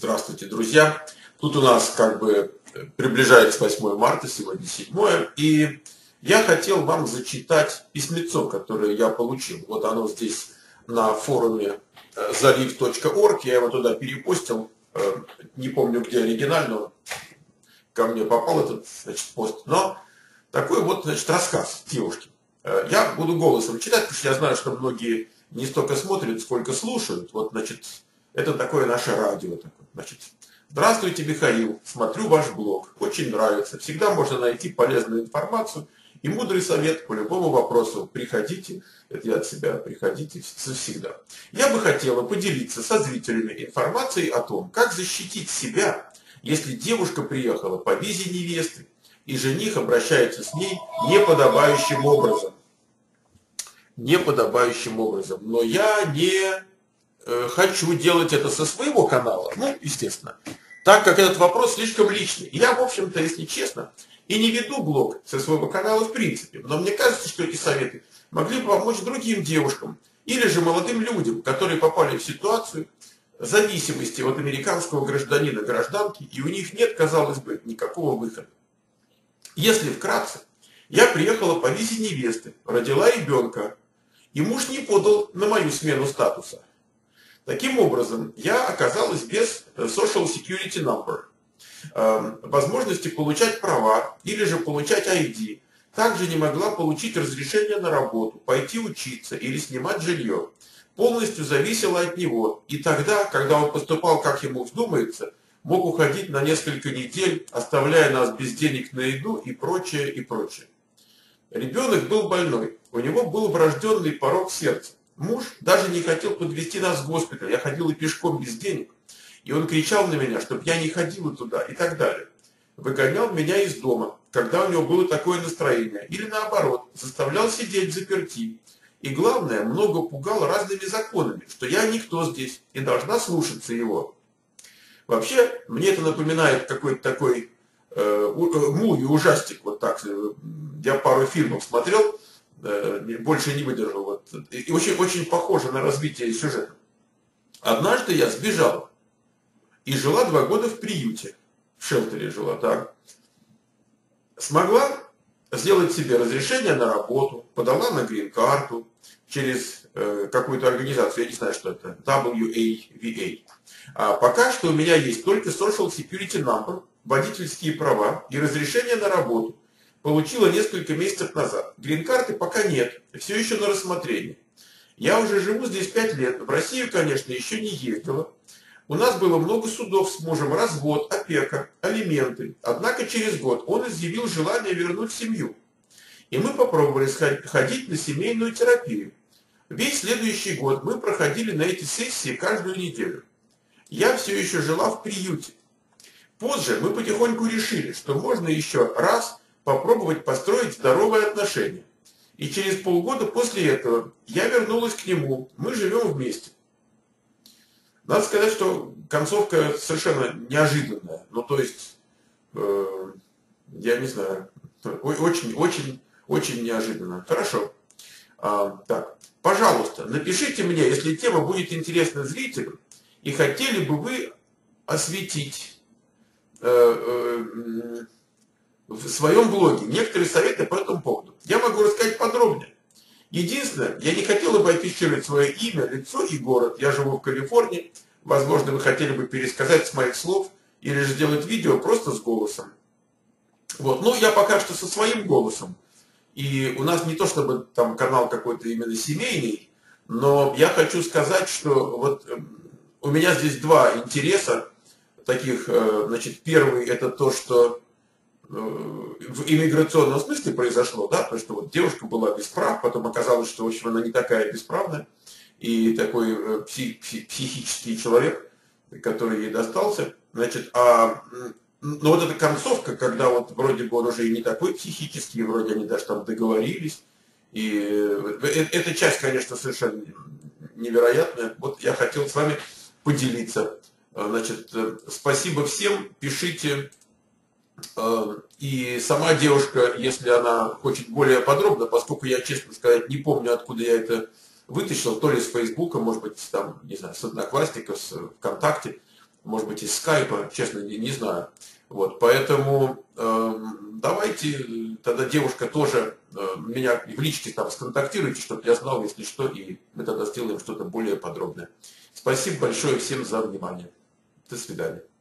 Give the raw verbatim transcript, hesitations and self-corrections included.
Здравствуйте, друзья. Тут у нас как бы приближается восьмое марта, сегодня седьмое, и я хотел вам зачитать письмецо, которое я получил. Вот оно здесь на форуме залив точка орг, я его туда перепостил, не помню, где оригинально ко мне попал этот, значит, пост, но такой вот, значит, рассказ девушки. Я буду голосом читать, потому что я знаю, что многие не столько смотрят, сколько слушают. Вот, значит, это такое наше радио. Такое. Значит, здравствуйте, Михаил. Смотрю ваш блог. Очень нравится. Всегда можно найти полезную информацию и мудрый совет по любому вопросу. Приходите, это я от себя, приходите всегда. Я бы хотела поделиться со зрителями информацией о том, как защитить себя, если девушка приехала по визе невесты, и жених обращается с ней неподобающим образом. Неподобающим образом. Но я не э, хочу делать это со своего канала. Ну, естественно. Так как этот вопрос слишком личный. Я, в общем-то, если честно, и не веду блог со своего канала в принципе. Но мне кажется, что эти советы могли бы помочь другим девушкам. Или же молодым людям, которые попали в ситуацию зависимости от американского гражданина, гражданки, и у них нет, казалось бы, никакого выхода. Если вкратце, я приехала по визе невесты, родила ребенка, и муж не подал на мою смену статуса. Таким образом, я оказалась без social security number, э, возможности получать права или же получать ай ди. Также не могла получить разрешение на работу, пойти учиться или снимать жилье. Полностью зависела от него. И тогда, когда он поступал, как ему вздумается, мог уходить на несколько недель, оставляя нас без денег на еду и прочее, и прочее. Ребенок был больной, у него был врожденный порок сердца. Муж даже не хотел подвезти нас в госпиталь, я ходила пешком без денег, и он кричал на меня, чтобы я не ходила туда и так далее. Выгонял меня из дома, когда у него было такое настроение, или наоборот, заставлял сидеть взаперти. И главное, много пугал разными законами, что я никто здесь и должна слушаться его. Вообще, мне это напоминает какой-то такой э, муви, ужастик, вот так. Я пару фильмов смотрел, э, больше не выдержал. Вот. И очень, очень похоже на развитие сюжета. Однажды я сбежала и жила два года в приюте. В шелтере жила, так. Смогла сделать себе разрешение на работу, подала на грин-карту через э, какую-то организацию, я не знаю, что это, дабл ю эй ви эй. А пока что у меня есть только social security number, водительские права и разрешение на работу. Получила несколько месяцев назад. Грин-карты пока нет, все еще на рассмотрении. Я уже живу здесь пять лет, в Россию, конечно, еще не ездила. У нас было много судов с мужем, развод, опека, алименты. Однако через год он изъявил желание вернуть семью. И мы попробовали ходить на семейную терапию. Весь следующий год мы проходили на эти сессии каждую неделю. Я все еще жила в приюте. Позже мы потихоньку решили, что можно еще раз попробовать построить здоровые отношения. И через полгода после этого я вернулась к нему. Мы живем вместе. Надо сказать, что концовка совершенно неожиданная. Ну, то есть, э, я не знаю, очень, очень, очень неожиданно. Хорошо. А, так, пожалуйста, напишите мне, если тема будет интересна зрителю, и хотели бы вы осветить э, э, в своем блоге некоторые советы по этому поводу. Я могу рассказать подробнее. Единственное, я не хотела бы афишировать свое имя, лицо и город. Я живу в Калифорнии. Возможно, вы хотели бы пересказать с моих слов или же сделать видео просто с голосом. Вот. Ну, я пока что со своим голосом. И у нас не то чтобы там канал какой-то именно семейный, но я хочу сказать, что вот у меня здесь два интереса таких. Значит, первый это то, что в иммиграционном смысле произошло, да, то, что вот девушка была без прав, потом оказалось, что, в общем, она не такая бесправная, и такой псих, психический человек, который ей достался, значит, а, ну вот эта концовка, когда вот вроде бы он уже и не такой психический, вроде они даже там договорились, и эта часть, конечно, совершенно невероятная, вот я хотел с вами поделиться, значит, спасибо всем, пишите. И сама девушка, если она хочет более подробно, поскольку я, честно сказать, не помню, откуда я это вытащил, то ли с Фейсбука, может быть, там, не знаю, с Одноклассников, с ВКонтакте, может быть, из скайпа, честно, не, не знаю. Вот, поэтому э, давайте, тогда девушка тоже э, меня в личке там сконтактируйте, чтобы я знал, если что, и мы тогда сделаем что-то более подробное. Спасибо большое всем за внимание. До свидания.